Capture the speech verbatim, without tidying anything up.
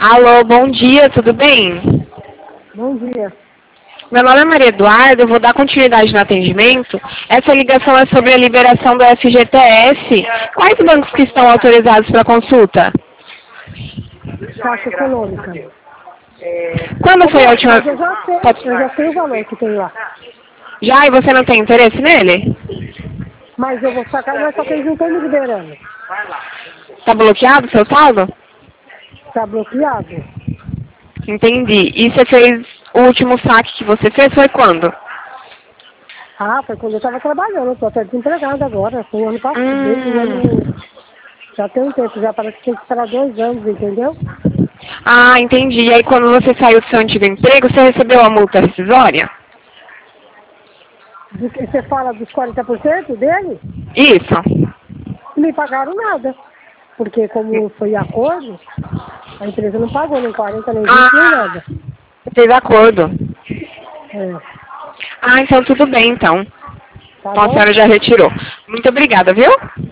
Alô, bom dia, tudo bem? Bom dia. Meu nome é Maria Eduarda, eu vou dar continuidade no atendimento. Essa ligação é sobre a liberação do F G T S. Quais bancos que estão autorizados para consulta? Caixa Econômica. Quando Ô, foi a moço, última... mas eu já sei, Pode- eu já sei o valor que tem lá. Já, e você não tem interesse nele? Mas eu vou sacar, mas só que eles não estão me liberando. Tá bloqueado o seu saldo? Está bloqueado. Entendi. E você fez... O último saque que você fez foi quando? Ah, foi quando eu estava trabalhando, eu estou até desempregada agora. Foi ano passado, desde o Hum... ano... Já tem um tempo, já parece que tem que esperar dois anos, entendeu? Ah, entendi. E aí quando você saiu do seu antigo emprego, você recebeu a multa rescisória? Do que você fala dos quarenta por cento dele, Isso. não me pagaram nada. Porque como foi acordo, a empresa não pagou nem quarenta, nem vinte, nem Ah, nada. fez acordo. É, Ah, então tudo bem, então. tá Então a bom? senhora já retirou. Muito obrigada, viu?